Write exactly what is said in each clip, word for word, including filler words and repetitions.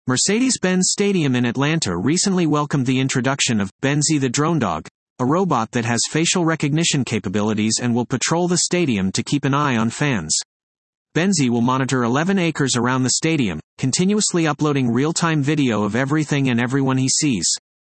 Mercedes-Benz Stadium in Atlanta recently welcomed the introduction of Benzi the Drone Dog, a robot that has facial recognition capabilities and will patrol the stadium to keep an eye on fans. Benzi will monitor eleven acres around the stadium, continuously uploading real-time video of everything and everyone he sees.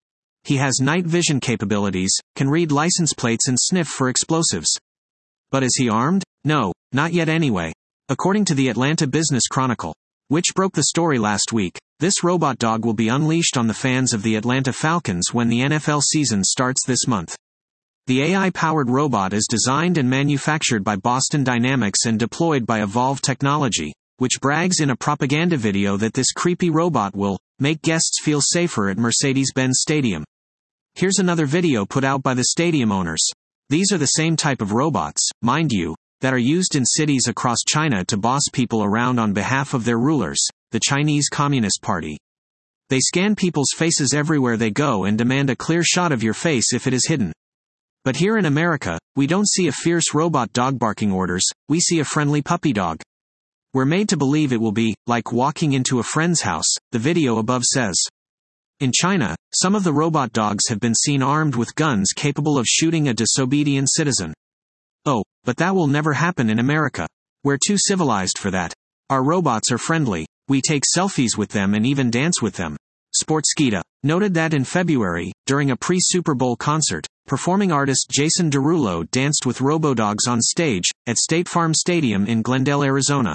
He has night vision capabilities, can read license plates and sniff for explosives. But is he armed? No, not yet anyway. According to the Atlanta Business Chronicle, which broke the story last week, this robot dog will be unleashed on the fans of the Atlanta Falcons when the N F L season starts this month. The A I-powered robot is designed and manufactured by Boston Dynamics and deployed by Evolve Technology, which brags in a propaganda video that this creepy robot will make guests feel safer at Mercedes-Benz Stadium. Here's another video put out by the stadium owners. These are the same type of robots, mind you, that are used in cities across China to boss people around on behalf of their rulers, the Chinese Communist Party. They scan people's faces everywhere they go and demand a clear shot of your face if it is hidden. But here in America, we don't see a fierce robot dog barking orders, we see a friendly puppy dog. We're made to believe it will be like walking into a friend's house, the video above says. In China, some of the robot dogs have been seen armed with guns capable of shooting a disobedient citizen. Oh, but that will never happen in America. We're too civilized for that. Our robots are friendly. We take selfies with them and even dance with them. Sportskeeda noted that in February, during a pre-Super Bowl concert, performing artist Jason Derulo danced with robodogs on stage at State Farm Stadium in Glendale, Arizona.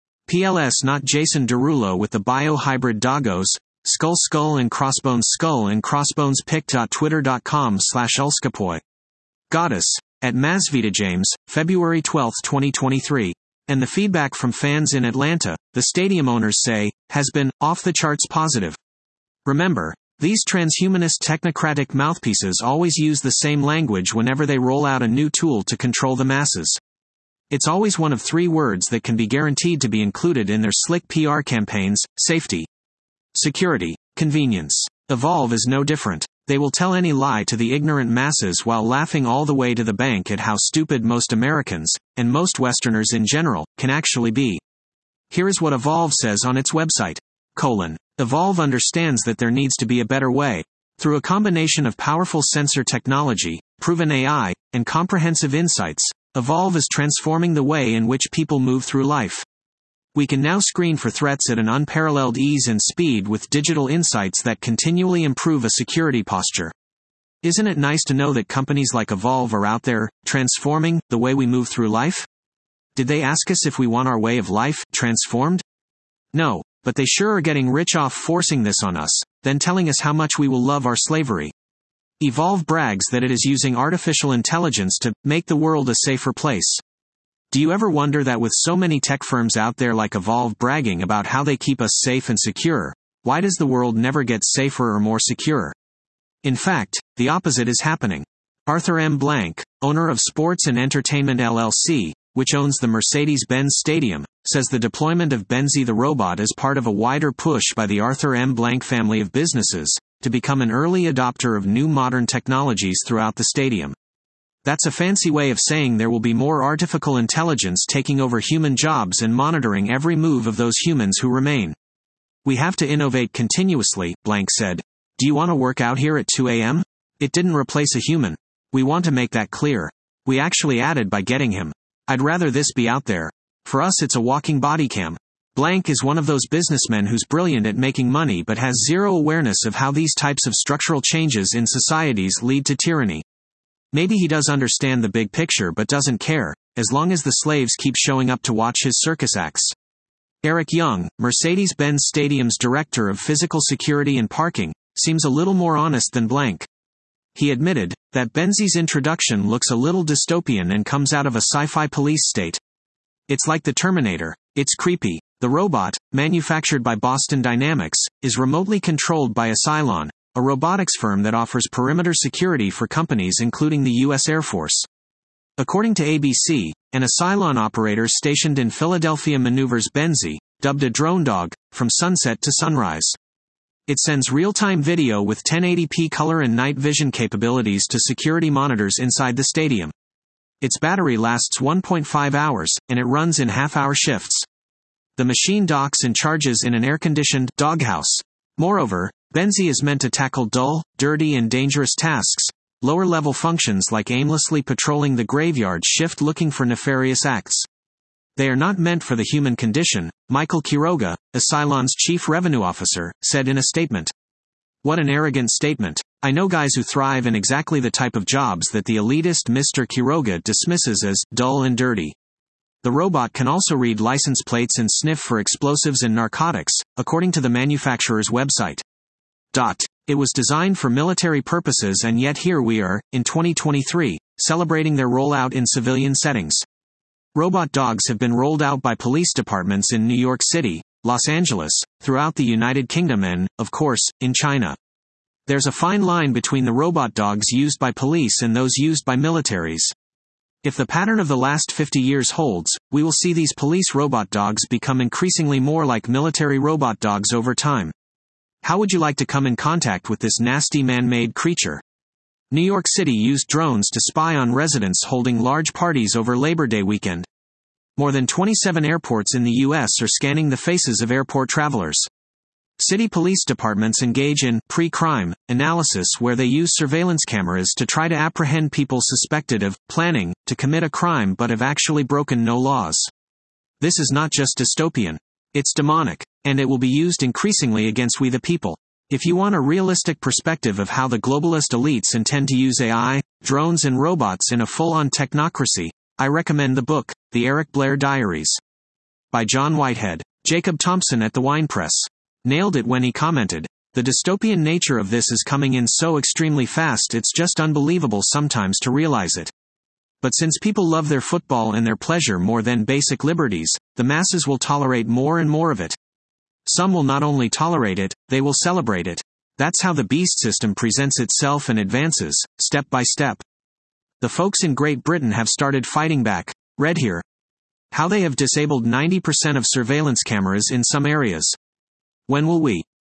P L S not Jason Derulo with the bio-hybrid doggos, skull skull and crossbones skull and crossbones pic.twitter.com slash ulskapoy. Goddess. At Masvita James, February twelfth twenty twenty-three. And the feedback from fans in Atlanta, the stadium owners say, has been off the charts positive. Remember, these transhumanist technocratic mouthpieces always use the same language whenever they roll out a new tool to control the masses. It's always one of three words that can be guaranteed to be included in their slick P R campaigns: safety, security, convenience. Evolve is no different. They will tell any lie to the ignorant masses while laughing all the way to the bank at how stupid most Americans, and most Westerners in general, can actually be. Here is what Evolve says on its website. Colon. Evolve understands that there needs to be a better way. Through a combination of powerful sensor technology, proven A I, and comprehensive insights, Evolve is transforming the way in which people move through life. We can now screen for threats at an unparalleled ease and speed with digital insights that continually improve a security posture. Isn't it nice to know that companies like Evolve are out there, transforming the way we move through life? Did they ask us if we want our way of life transformed? No, but they sure are getting rich off forcing this on us, then telling us how much we will love our slavery. Evolve brags that it is using artificial intelligence to make the world a safer place. Do you ever wonder that with so many tech firms out there like Evolve bragging about how they keep us safe and secure, why does the world never get safer or more secure? In fact, the opposite is happening. Arthur M. Blank, owner of Sports and Entertainment L L C, which owns the Mercedes-Benz Stadium, says the deployment of Benzi the robot is part of a wider push by the Arthur M. Blank family of businesses to become an early adopter of new modern technologies throughout the stadium. That's a fancy way of saying there will be more artificial intelligence taking over human jobs and monitoring every move of those humans who remain. We have to innovate continuously, Blank said. Do you want to work out here at two a.m.? It didn't replace a human. We want to make that clear. We actually added by getting him. I'd rather this be out there. For us it's a walking body cam. Blank is one of those businessmen who's brilliant at making money but has zero awareness of how these types of structural changes in societies lead to tyranny. Maybe he does understand the big picture but doesn't care, as long as the slaves keep showing up to watch his circus acts. Eric Young, Mercedes-Benz Stadium's director of physical security and parking, seems a little more honest than Blank. He admitted that Benzi's introduction looks a little dystopian and comes out of a sci-fi police state. It's like the Terminator. It's creepy. The robot, manufactured by Boston Dynamics, is remotely controlled by Asylon, a robotics firm that offers perimeter security for companies including the U S Air Force. According to A B C, an Asylon operator stationed in Philadelphia maneuvers Benzi, dubbed a drone dog, from sunset to sunrise. It sends real-time video with ten eighty p color and night vision capabilities to security monitors inside the stadium. Its battery lasts one point five hours, and it runs in half-hour shifts. The machine docks and charges in an air-conditioned doghouse Moreover, Benzi is meant to tackle dull, dirty and dangerous tasks. Lower-level functions like aimlessly patrolling the graveyard shift looking for nefarious acts. They are not meant for the human condition, Michael Quiroga, Asylon's chief revenue officer, said in a statement. What an arrogant statement. I know guys who thrive in exactly the type of jobs that the elitist Mister Quiroga dismisses as dull and dirty. The robot can also read license plates and sniff for explosives and narcotics, according to the manufacturer's website. Dot. It was designed for military purposes, and yet here we are, in twenty twenty-three, celebrating their rollout in civilian settings. Robot dogs have been rolled out by police departments in New York City, Los Angeles, throughout the United Kingdom and, of course, in China. There's a fine line between the robot dogs used by police and those used by militaries. If the pattern of the last fifty years holds, we will see these police robot dogs become increasingly more like military robot dogs over time. How would you like to come in contact with this nasty man-made creature? New York City used drones to spy on residents holding large parties over Labor Day weekend. More than twenty-seven airports in the U S are scanning the faces of airport travelers. City police departments engage in pre-crime analysis where they use surveillance cameras to try to apprehend people suspected of planning to commit a crime but have actually broken no laws. This is not just dystopian. It's demonic, and it will be used increasingly against we the people. If you want a realistic perspective of how the globalist elites intend to use A I, drones and robots in a full-on technocracy, I recommend the book, The Eric Blair Diaries. By John Whitehead. Jacob Thompson at the Wine Press. Nailed it when he commented, the dystopian nature of this is coming in so extremely fast it's just unbelievable sometimes to realize it. But since people love their football and their pleasure more than basic liberties, the masses will tolerate more and more of it. Some will not only tolerate it, they will celebrate it. That's how the beast system presents itself and advances, step by step. The folks in Great Britain have started fighting back. Read here. How they have disabled ninety percent of surveillance cameras in some areas. When will we?